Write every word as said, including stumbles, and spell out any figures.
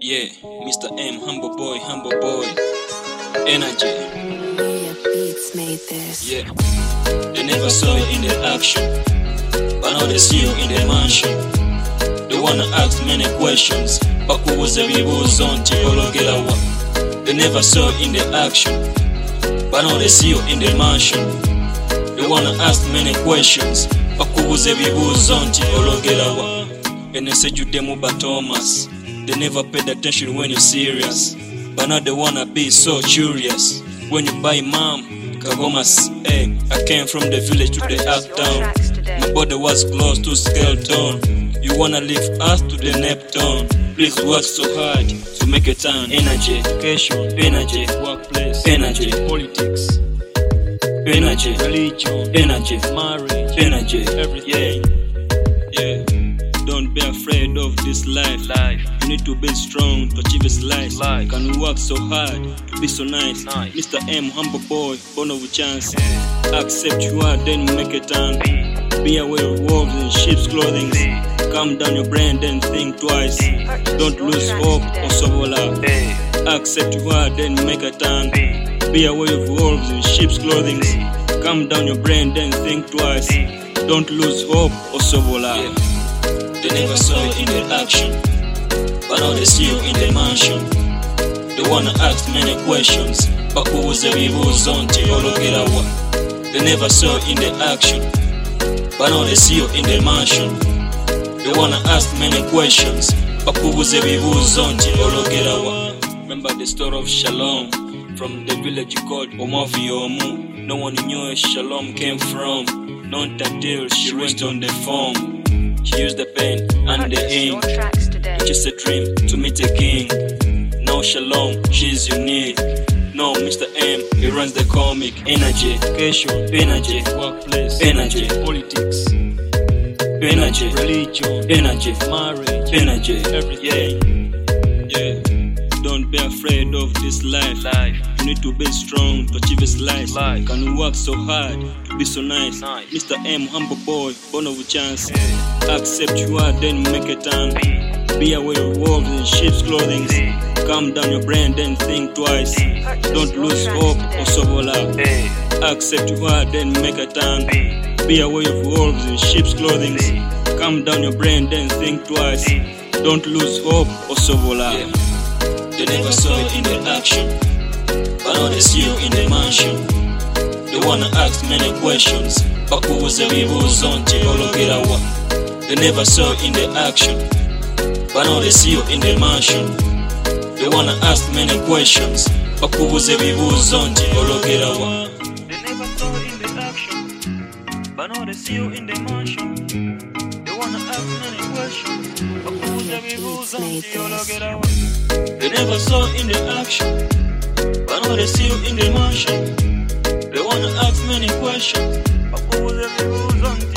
Yeah, Mister M, humble boy, humble boy. Energy. Yeah, beats made this. Yeah. They never saw you in the action, but now they see you in the mansion. They wanna ask many questions, but who was every was on Tikologelawa? They never saw you in the action, but now they see you in the mansion. They wanna ask many questions, but who was every was on Tikologelawa? And they said you demo but Thomas. They never paid attention when you're serious, but now they wanna be so curious. When you buy mom, Kagomas, hey, I came from the village to the uptown. My body was close to skeleton. You wanna lift us to the Neptune. Please work so hard to make a turn. Energy, education, energy, workplace, energy, politics, energy, religion, energy, marriage, energy, everything. Yeah, yeah. Don't be afraid of this life. life. You need to be strong to achieve this life. life. Can you work so hard to be so nice? nice. Mister M, humble boy, born of a chance. Yeah. Accept you are, then make a turn. Be, be aware of wolves in sheep's clothing. Be. Calm down your brain, then think twice. Be. Don't lose hope or sobola. Accept you are, then make a turn. Be, be aware of wolves in sheep's clothing. Be. Calm down your brain, then think twice. Be. Don't lose hope or sobola. Yeah. They never saw you in the action, but now they see you in the mansion. They wanna ask many questions, but who was the people's on Tikologelawa? They never saw you in the action, but now they see you in the mansion. They wanna ask many questions, but who was the people's on Tikologelawa? Remember the story of Shalom from the village called Omaviomu. No one knew where Shalom came from, not until she went on the phone. She used the pen and the ink. Just a dream to meet a king. Now Shalom, she's unique. No, Mister M, he runs the comic. Energy, education, energy, workplace, energy, politics, energy, religion, energy, marriage, energy, everything. Yeah, don't be afraid of this life. life. You need to be strong to achieve this life. life. Can you work so hard to be so nice? nice. Mister M, humble boy, born of a chance. Yeah. Accept you are, then make a turn. Be, be aware of wolves in sheep's clothing. Be. Calm down your brain, then think twice. Be. Don't lose hope or sobola. Accept you are, then make a turn. Be, be aware of wolves in sheep's clothing. Be. Calm down your brain, then think twice. Be. Don't lose hope or sobola. Yeah. They never saw you in the action, but now they see you in the mansion. They wanna ask many questions, but who was the people's on Tikologelawa? They never saw you in the action, but now they see you in the mansion. They wanna ask many questions, but who was the people's on Tikologelawa? They never saw you in the action, but now they see you in the mansion. They wanna ask many questions, but who was the people's on Tikologelawa? They never saw you in the action, but now they see you in the mansion. They wanna ask many questions, but who was the people's on